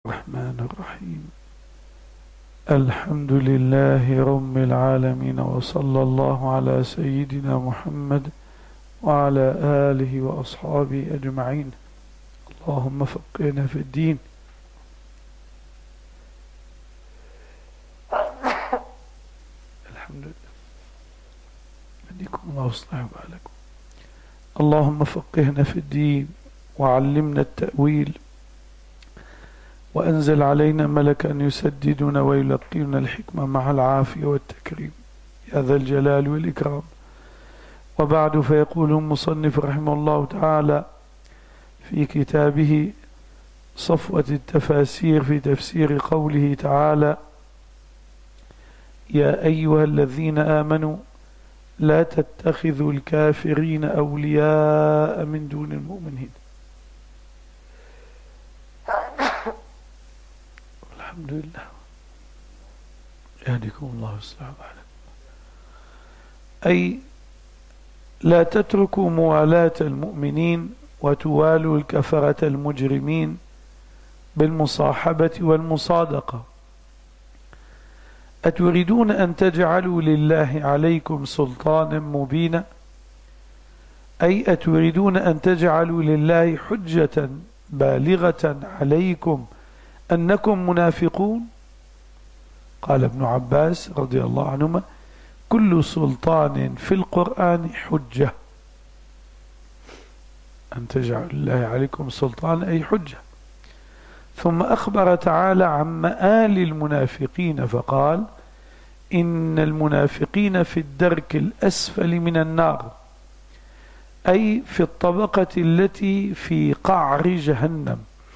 الرحمن الرحيم. الحمد لله رب العالمين، وصلى الله على سيدنا محمد وعلى آله وأصحابه أجمعين. اللهم فقهنا في الدين. الحمد لله. يهديكم الله ويصلح بالكم. اللهم فقهنا في الدين وعلمنا التأويل، وأنزل علينا ملكا يسددنا ويلقينا الحكمة مع العافية والتكريم يا ذا الجلال والإكرام. وبعد، فيقول المصنف رحمه الله تعالى في كتابه صفوة التفاسير في تفسير قوله تعالى: يا أيها الذين آمنوا لا تتخذوا الكافرين أولياء من دون المؤمنين. الحمد لله. يهديكم الله ويصلح بالكم. أي لا تتركوا موالاة المؤمنين وتوالوا الكفرة المجرمين بالمصاحبة والمصادقة. أتريدون أن تجعلوا لله عليكم سلطانا مبينا؟ أي أتريدون أن تجعلوا لله حجة بالغة عليكم أنكم منافقون؟ قال ابن عباس رضي الله عنهما: كل سلطان في القرآن حجة. أن تجعل الله عليكم سلطان أي حجة. ثم أخبر تعالى عن مآل المنافقين فقال: إن المنافقين في الدرك الأسفل من النار، أي في الطبقة التي في قعر جهنم،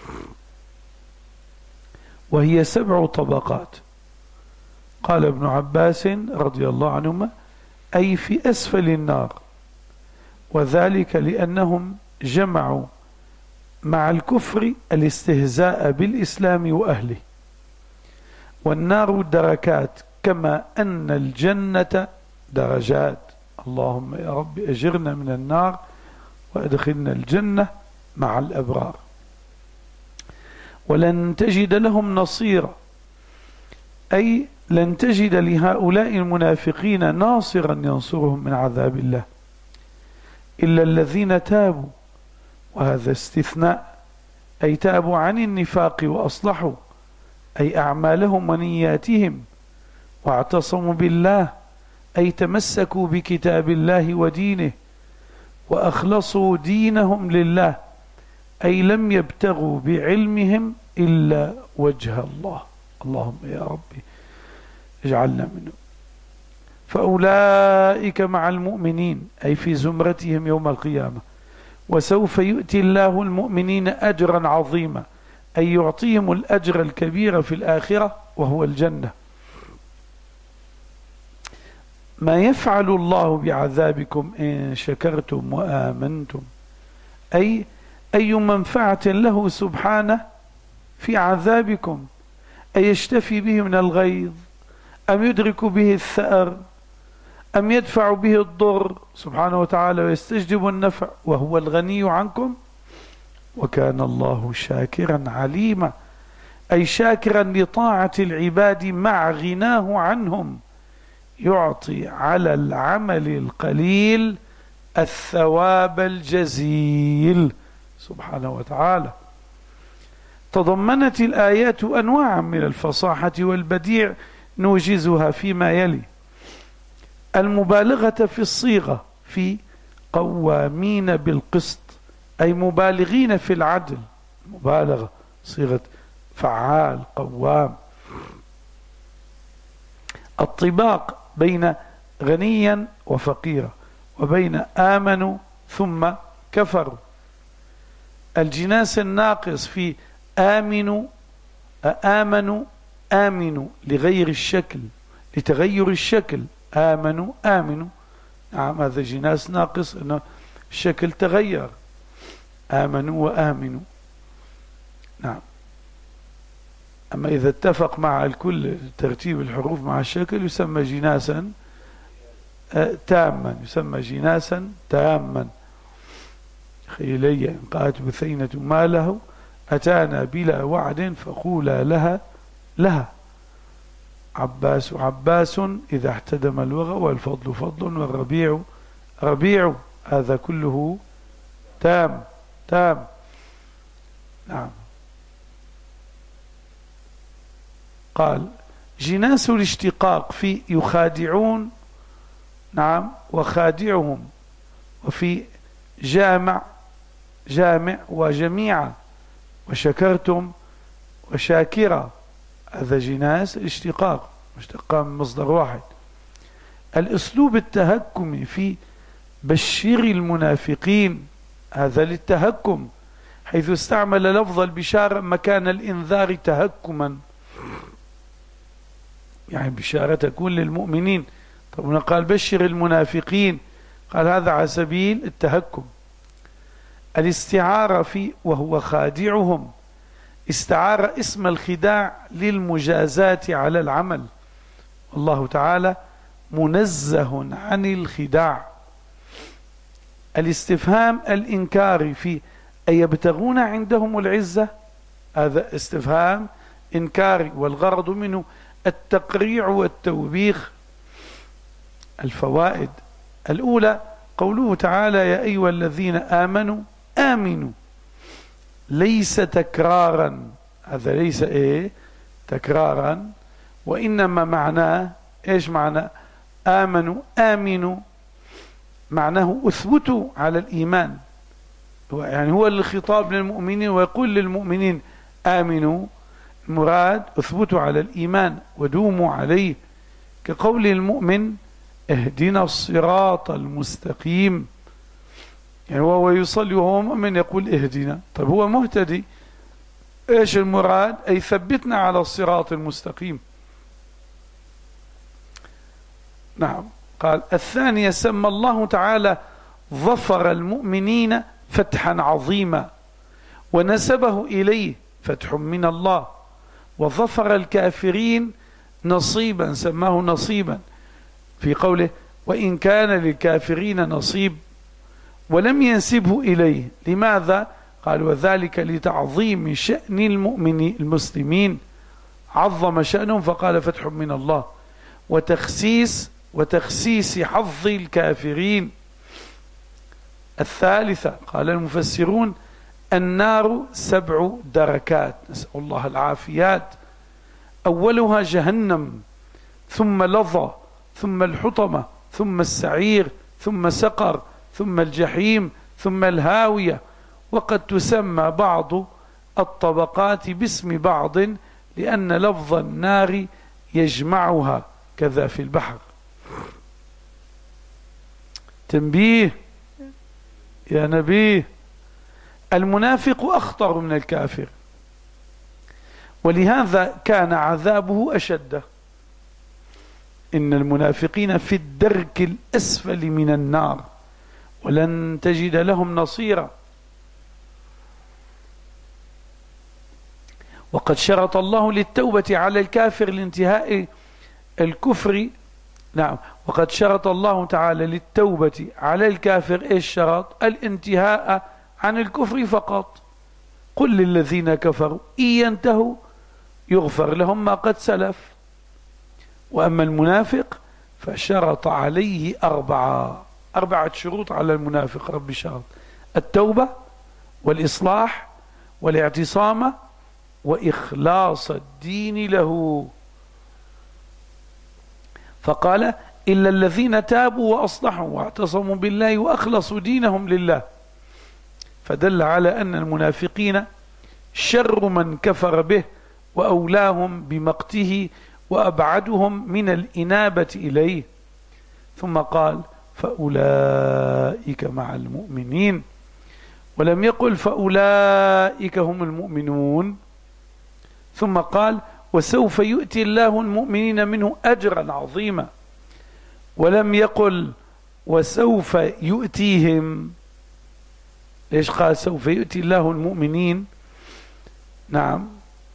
وهي 7 طبقات. قال ابن عباس رضي الله عنهما: أي في أسفل النار، وذلك لأنهم جمعوا مع الكفر الاستهزاء بالإسلام وأهله. والنار دركات، كما أن الجنة درجات. اللهم يا رب أجرنا من النار وأدخلنا الجنة مع الأبرار. ولن تجد لهم نصيرا، أي لن تجد لهؤلاء المنافقين ناصرا ينصرهم من عذاب الله إلا الذين تابوا، وهذا استثناء، أي تابوا عن النفاق وأصلحوا أي أعمالهم ونياتهم، واعتصموا بالله أي تمسكوا بكتاب الله ودينه، وأخلصوا دينهم لله أي لم يبتغوا بعلمهم إلا وجه الله. اللهم يا ربي اجعلنا منهم. فأولئك مع المؤمنين أي في زمرتهم يوم القيامة، وسوف يؤتي الله المؤمنين أجرا عظيما، أي يعطيهم الأجر الكبير في الآخرة وهو الجنة. ما يفعل الله بعذابكم إن شكرتم وآمنتم، أي أي منفعة له سبحانه في عذابكم، أي يشتفي به من الغيظ، أم يدرك به الثأر، أم يدفع به الضر سبحانه وتعالى ويستجلب النفع، وهو الغني عنكم، وكان الله شاكرا عليما، أي شاكرا لطاعة العباد مع غناه عنهم، يعطي على العمل القليل الثواب الجزيل سبحانه وتعالى. تضمنت الآيات أنواعا من الفصاحة والبديع نوجزها فيما يلي: المبالغة في الصيغة في قوامين بالقسط، أي مبالغين في العدل، مبالغة صيغة فعال قوام. الطباق بين غنيا وفقيرا، وبين آمنوا ثم كفروا. الجناس الناقص في آمنوا لغير الشكل، لتغير الشكل. آمنوا نعم، هذا جناس ناقص، أن الشكل تغير. آمنوا وآمنوا، نعم. أما إذا اتفق مع الكل ترتيب الحروف مع الشكل يسمى جناسا تاما، يسمى جناسا تاما. خيلي إن قالت بثينة ماله أتانا بلا وعد فقولا لها عباس عباس إذا احتدم الوغى والفضل فضل والربيع ربيع. هذا كله تام. نعم. قال جناس الاشتقاق في يخادعون، نعم، وخادعهم، وفي جامع وجميع، وشكرتم وشاكرة. هذا جناس الاشتقاق مشتقة من مصدر واحد. الأسلوب التهكمي في بشر المنافقين، هذا للتهكم، حيث استعمل لفظ البشارة مكان الإنذار تهكما، يعني بشارة تكون للمؤمنين. طب هنا قال بشر المنافقين، قال هذا على سبيل التهكم. الاستعارة في وهو خادعهم، استعار اسم الخداع للمجازاة على العمل، الله تعالى منزه عن الخداع. الاستفهام الإنكاري في أيبتغون عندهم العزة، هذا استفهام إنكاري والغرض منه التقريع والتوبيخ. الفوائد الأولى قوله تعالى يا أيها الذين آمنوا آمنوا، ليس تكرارا، هذا ليس تكرارا، وإنما معناه إيش معنى آمنوا؟ معناه أثبتوا على الإيمان، يعني هو الخطاب للمؤمنين ويقول للمؤمنين آمنوا، المراد أثبتوا على الإيمان ودوموا عليه، كقول المؤمن اهدنا الصراط المستقيم، يعني هو يصلي وهو مؤمن يقول اهدنا. طيب هو مهتدي، ايش المراد؟ أي ثبتنا على الصراط المستقيم. نعم. قال الثانية سمى الله تعالى ظفر المؤمنين فتحا عظيما ونسبه إليه فتح من الله، وظفر الكافرين نصيبا سماه نصيبا في قوله وإن كان للكافرين نصيب، ولم ينسبه إليه. لماذا؟ قال وذلك لتعظيم شأن المسلمين، عظم شأنهم فقال فتح من الله، وتخسيس حظ الكافرين. الثالثة قال المفسرون النار 7 دركات، نسأل الله العافيات، أولها جهنم، ثم لظى، ثم الحطمة، ثم السعير، ثم سقر، ثم الجحيم، ثم الهاوية. وقد تسمى بعض الطبقات باسم بعض لأن لفظ النار يجمعها، كذا في البحر. تنبيه يا نبيه، المنافق أخطر من الكافر، ولهذا كان عذابه أشد. إن المنافقين في الدرك الأسفل من النار ولن تجد لهم نصيرا. وقد شرط الله للتوبة على الكافر لانتهاء الكفر. نعم. وقد شرط الله تعالى للتوبة على الكافر ايش شرط؟ الانتهاء عن الكفر فقط. قل للذين كفروا إن ينتهوا يغفر لهم ما قد سلف. وأما المنافق فشرط عليه 4 شروط على المنافق. رب شرط التوبة والإصلاح والاعتصام وإخلاص الدين له. فقال إلا الذين تابوا وأصلحوا واعتصموا بالله وأخلصوا دينهم لله، فدل على أن المنافقين شر من كفر به وأولاهم بمقته وأبعدهم من الإنابة إليه. ثم قال فأولئك مع المؤمنين، ولم يقل فأولئك هم المؤمنون. ثم قال وسوف يؤتي الله المؤمنين منه أجرا عظيما، ولم يقل وسوف يؤتيهم. ليش قال سوف يؤتي الله المؤمنين؟ نعم،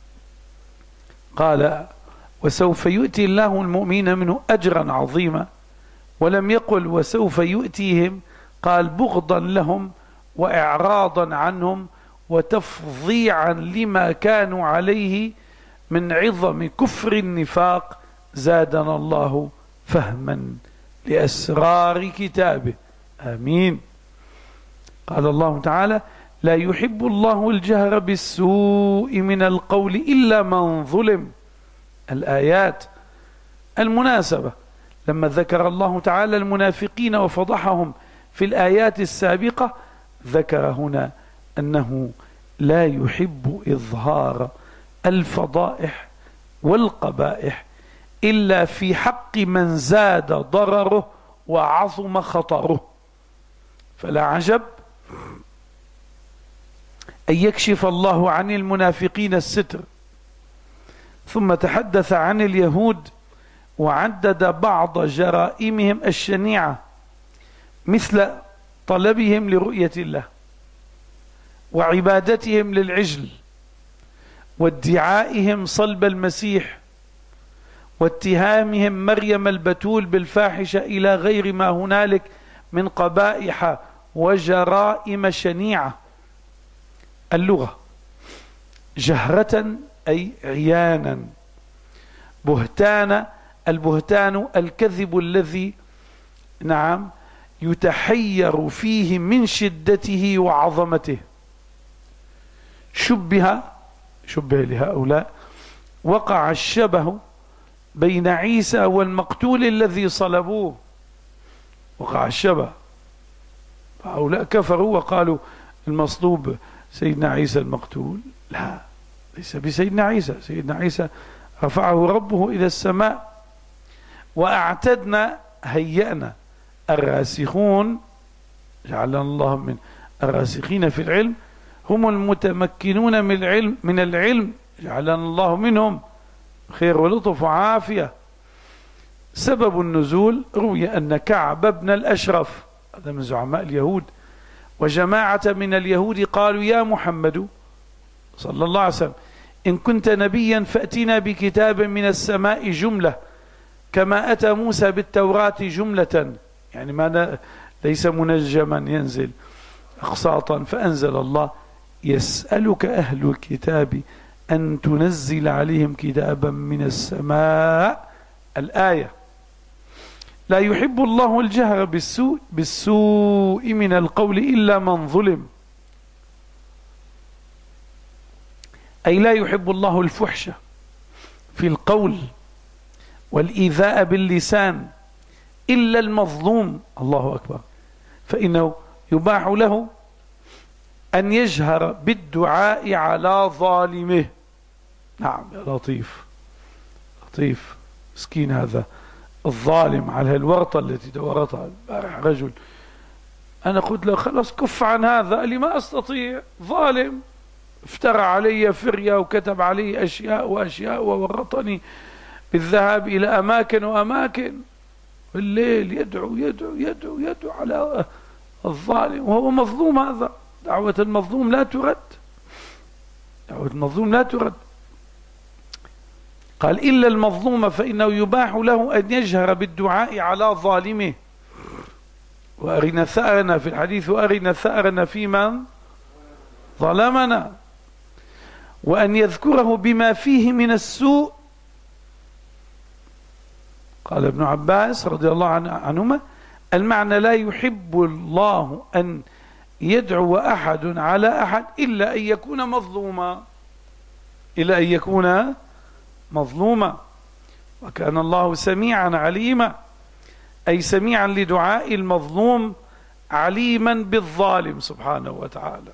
قال وسوف يؤتي الله المؤمنين منه أجرا عظيما، ولم يقل وسوف يؤتيهم، قال بغضا لهم وإعراضا عنهم وتفظيعا لما كانوا عليه من عظم كفر النفاق، زادنا الله فهما لأسرار كتابه. آمين. قال الله تعالى: لا يحب الله الجهر بالسوء من القول إلا من ظلم. الآيات المناسبة لما ذكر الله تعالى المنافقين وفضحهم في الآيات السابقة، ذكر هنا أنه لا يحب إظهار الفضائح والقبائح إلا في حق من زاد ضرره وعظم خطره. فلا عجب أن يكشف الله عن المنافقين الستر. ثم تحدث عن اليهود وعدد بعض جرائمهم الشنيعة، مثل طلبهم لرؤية الله، وعبادتهم للعجل، وادعائهم صلب المسيح، واتهامهم مريم البتول بالفاحشة، إلى غير ما هنالك من قبائح وجرائم شنيعة. اللغة جهرة أي عيانا، بهتان، البهتان الكذب الذي يتحير فيه من شدته وعظمته. شبه لهؤلاء، وقع الشبه بين عيسى والمقتول الذي صلبوه. وقع الشبه، هؤلاء كفروا وقالوا المصلوب سيدنا عيسى المقتول. لا، ليس بسيدنا عيسى. سيدنا عيسى رفعه ربه إلى السماء. وأعتدنا، هيأنا، الراسخون، جعلنا الله من الراسخين في العلم، هم المتمكنون من العلم، جعلنا الله منهم، خير ولطف وعافية. سبب النزول روي أن كعب بن الأشرف، هذا من زعماء اليهود، وجماعة من اليهود قالوا: يا محمد صلى الله عليه وسلم، إن كنت نبيا فأتنا بكتاب من السماء جملة كما أتى موسى بالتوراة جملة، يعني ما ليس منجما ينزل أقساطا. فأنزل الله: يسألك أهل الكتاب أن تنزل عليهم كتابا من السماء. الآية. لا يحب الله الجهر بالسوء من القول إلا من ظلم، أي لا يحب الله الفحش في القول والإيذاء باللسان إلا المظلوم. الله أكبر. فإنه يباح له أن يجهر بالدعاء على ظالمه. نعم يا لطيف، لطيف مسكين هذا الظالم على الورطة التي دورتها البارح رجل. أنا قلت له: خلاص كف عن هذا. قال لي: ما أستطيع، ظالم، افترى علي فرية وكتب علي أشياء وأشياء وورطني بالذهاب إلى أماكن وأماكن، بالليل يدعو يدعو يدعو يدعو على الظالم وهو مظلوم. هذا دعوة المظلوم لا ترد، دعوة المظلوم لا ترد. قال: إلا المظلوم فإنه يباح له أن يجهر بالدعاء على ظالمه. وأرنا ثأرنا في الحديث، وأرنا ثأرنا في من ظلمنا، وأن يذكره بما فيه من السوء. قال ابن عباس رضي الله عنهما: المعنى لا يحب الله أن يدعو أحد على أحد إلا أن يكون مظلوما، إلا أن يكون مظلوما. وكان الله سميعا عليما، أي سميعا لدعاء المظلوم، عليما بالظالم سبحانه وتعالى.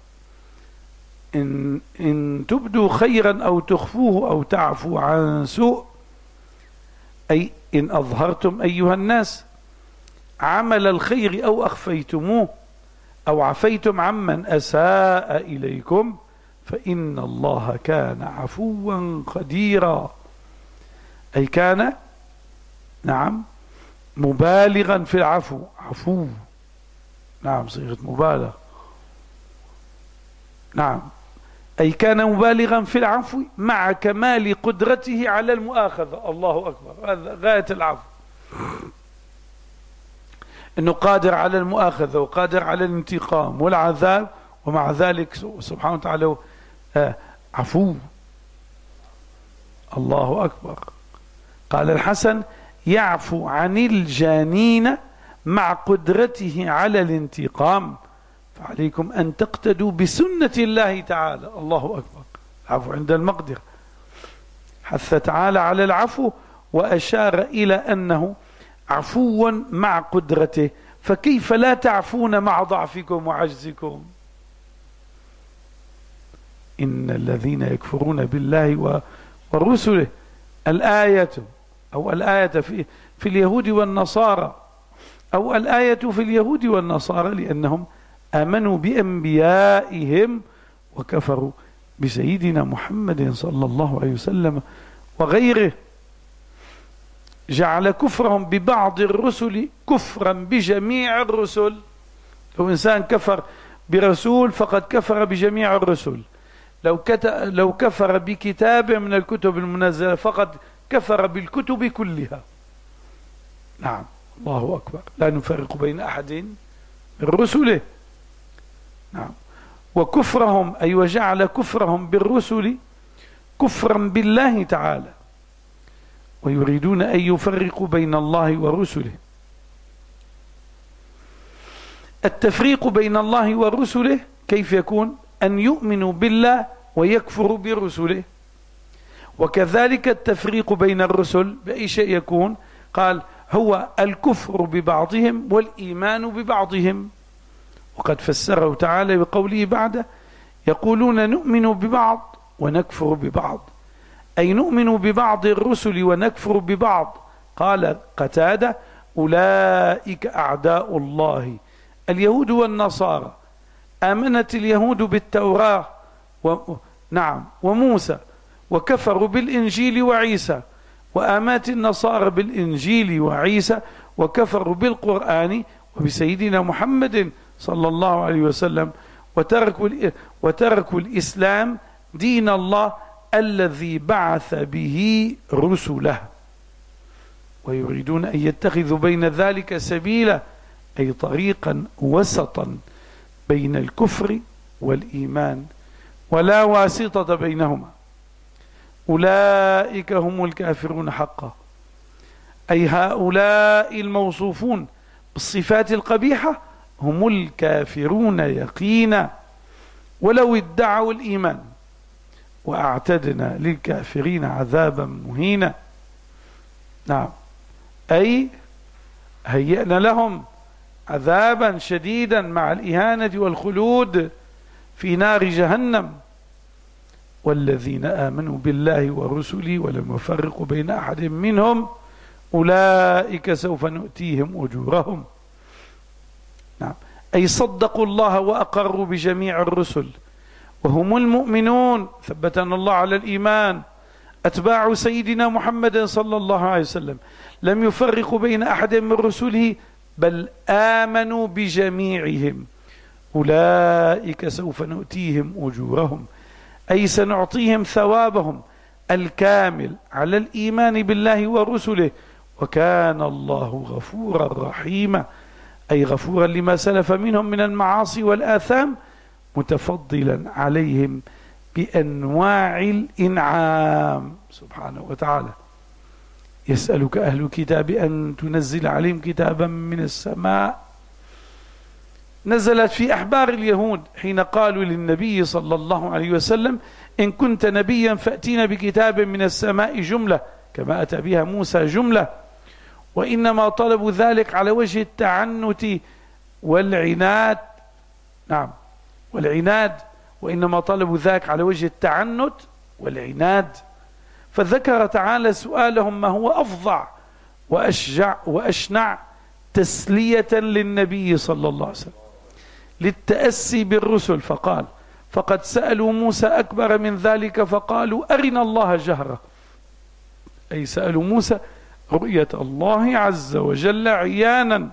إن تبدوا خيرا أو تخفوه أو تعفو عن سوء، أي إن أظهرتم أيها الناس عمل الخير أو أخفيتموه أو عفيتم عمن أساء إليكم، فإن الله كان عفوا قديرا. أي كان مبالغا في العفو. عفو صيغة مبالغ. أي كان مبالغا في العفو مع كمال قدرته على المؤاخذة. الله أكبر، هذا غاية العفو، أنه قادر على المؤاخذة وقادر على الانتقام والعذاب، ومع ذلك سبحانه وتعالى عفو. الله أكبر. قال الحسن: يعفو عن الجانين مع قدرته على الانتقام، فعليكم أن تقتدوا بسنة الله تعالى. الله أكبر. العفو عند المقدرة. حث تعالى على العفو وأشار إلى أنه عفو مع قدرته، فكيف لا تعفون مع ضعفكم وعجزكم؟ إن الذين يكفرون بالله ورسله، الآية أو الآية في اليهود والنصارى، أو الآية في اليهود والنصارى لأنهم آمنوا بأنبيائهم وكفروا بسيدنا محمد صلى الله عليه وسلم وغيره. جعل كفرهم ببعض الرسل كفرا بجميع الرسل. لو إنسان كفر برسول فقد كفر بجميع الرسل. لو كفر بكتاب من الكتب المنزلة فقد كفر بالكتب كلها. نعم. الله أكبر. لا نفرق بين أحد من رسله. نعم. وكفرهم أي وجعل كفرهم بالرسل كفرا بالله تعالى، ويريدون أن يفرقوا بين الله ورسله. التفريق بين الله ورسله كيف يكون؟ أن يؤمنوا بالله ويكفروا برسله. وكذلك التفريق بين الرسل بأي شيء يكون؟ قال: هو الكفر ببعضهم والإيمان ببعضهم. وقد فسره تعالى بقوله بعده: يقولون نؤمن ببعض ونكفر ببعض، أي نؤمن ببعض الرسل ونكفر ببعض. قال قتادة: أولئك أعداء الله اليهود والنصارى. آمنت اليهود بالتوراة وموسى وكفروا بالإنجيل وعيسى، وآمنت النصارى بالإنجيل وعيسى وكفروا بالقرآن وبسيدنا محمد صلى الله عليه وسلم، وتركوا الإسلام دين الله الذي بعث به رسله، ويريدون أن يتخذوا بين ذلك سبيلا، أي طريقا وسطا بين الكفر والإيمان ولا واسطة بينهما. أولئك هم الكافرون حقا، أي هؤلاء الموصوفون بالصفات القبيحة هم الكافرون يقينا ولو ادعوا الإيمان، وأعتدنا للكافرين عذابا مهينا. نعم، أي هيئنا لهم عذابا شديدا مع الإهانة والخلود في نار جهنم. والذين آمنوا بالله ورسله ولم يفرقوا بين أحد منهم أولئك سوف نؤتيهم أجورهم. نعم، أي صدقوا الله وأقروا بجميع الرسل، وهم المؤمنون ثبتنا الله على الإيمان أتباع سيدنا محمد صلى الله عليه وسلم، لم يفرقوا بين أحد من رسله بل آمنوا بجميعهم. أولئك سوف نؤتيهم أجورهم، أي سنعطيهم ثوابهم الكامل على الإيمان بالله ورسله، وكان الله غفورا رحيما، أي غفورا لما سلف منهم من المعاصي والآثام، متفضلا عليهم بأنواع الإنعام سبحانه وتعالى. يسألك أهل الكتاب أن تنزل عليهم كتابا من السماء. نزلت في أحبار اليهود حين قالوا للنبي صلى الله عليه وسلم: إن كنت نبيا فأتينا بكتاب من السماء جملة كما أتى بها موسى جملة. وإنما طلبوا ذلك على وجه التعنت والعناد. نعم، والعناد، وإنما طلبوا ذلك على وجه التعنت والعناد. فذكر تعالى سؤالهم ما هو أفظع وأشجع وأشنع تسلية للنبي صلى الله عليه وسلم للتأسي بالرسل، فقال: فقد سألوا موسى أكبر من ذلك فقالوا أرنا الله جهرة، أي سألوا موسى رؤية الله عز وجل عيانا.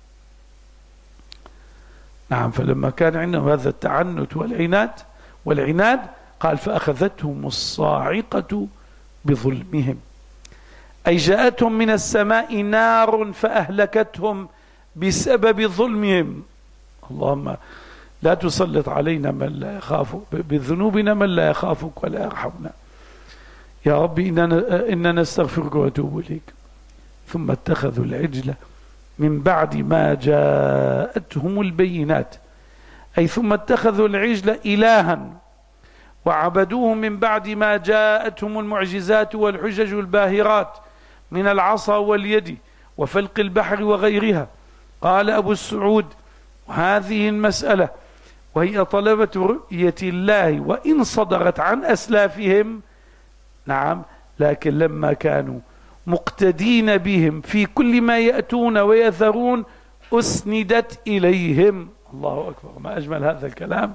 نعم، فلما كان عندهم هذا التعنت والعناد قال: فأخذتهم الصاعقة بظلمهم، أي جاءتهم من السماء نار فأهلكتهم بسبب ظلمهم. اللهم لا تسلط علينا من لا يخافك بذنوبنا من لا يخافك ولا يرحمنا يا رب إننا نستغفرك ونتوب إليك. ثم اتخذوا العجل من بعد ما جاءتهم البينات، أي ثم اتخذوا العجل إلها وعبدوه من بعد ما جاءتهم المعجزات والحجج الباهرات من العصا واليد وفلق البحر وغيرها. قال أبو السعود: هذه المسألة وهي طلبة رؤية الله وإن صدرت عن أسلافهم، نعم، لكن لما كانوا مقتدين بهم في كل ما يأتون ويذرون أسندت إليهم. الله أكبر، ما أجمل هذا الكلام.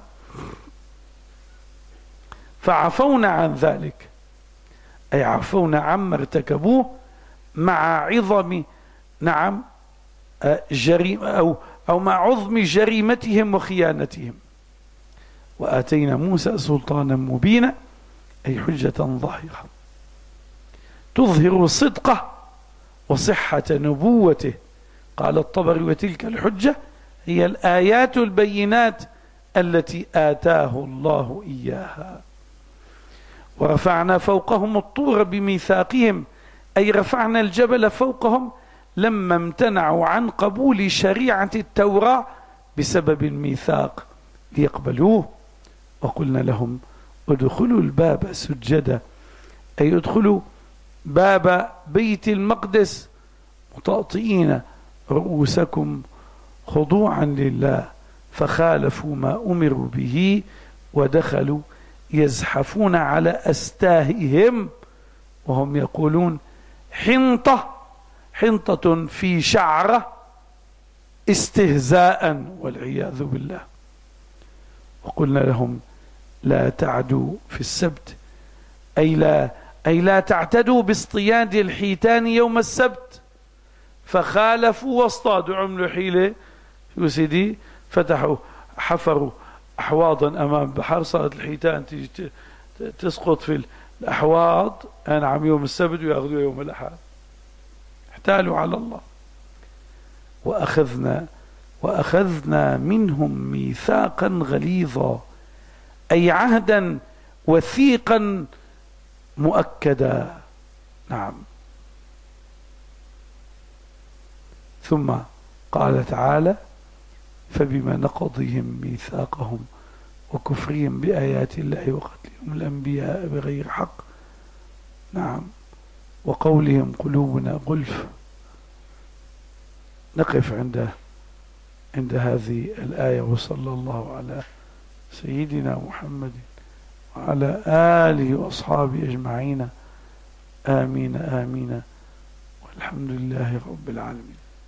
فعفونا عن ذلك، أي عفونا عما ارتكبوه مع عظم، نعم، جريمة أو مع عظم جريمتهم وخيانتهم. وآتينا موسى سلطانا مبينا، أي حجة ظاهرة تظهر صدقه وصحة نبوته. قال الطبري: وتلك الحجة هي الآيات البينات التي آتاه الله إياها. ورفعنا فوقهم الطور بميثاقهم، أي رفعنا الجبل فوقهم لما امتنعوا عن قبول شريعة التوراة بسبب الميثاق ليقبلوه. وقلنا لهم: ادخلوا الباب سجدا، أي ادخلوا باب بيت المقدس مطأطئين رؤوسكم خضوعا لله. فخالفوا ما أمروا به ودخلوا يزحفون على أستاههم وهم يقولون: حنطة في شعرة، استهزاء والعياذ بالله. وقلنا لهم: لا تعدوا في السبت، أي لا تعتدوا باصطياد الحيتان يوم السبت. فخالفوا واصطادوا، عملوا حيلة يا سيدي، حفروا أحواضا أمام بحر، صارت الحيتان تيجي تسقط في الأحواض أنعم يوم السبت ويأخذوا يوم الأحد. احتالوا على الله. وأخذنا منهم ميثاقا غليظا، أي عهدا وثيقا مؤكدا. نعم. ثم قال تعالى: فبما نقضهم ميثاقهم وكفرهم بآيات الله وقتلهم الأنبياء بغير حق، نعم، وقولهم قلوبنا غلف. نقف عند هذه الآية. وصلى الله على سيدنا محمد وعلى آله وأصحابه أجمعين. آمين آمين، والحمد لله رب العالمين.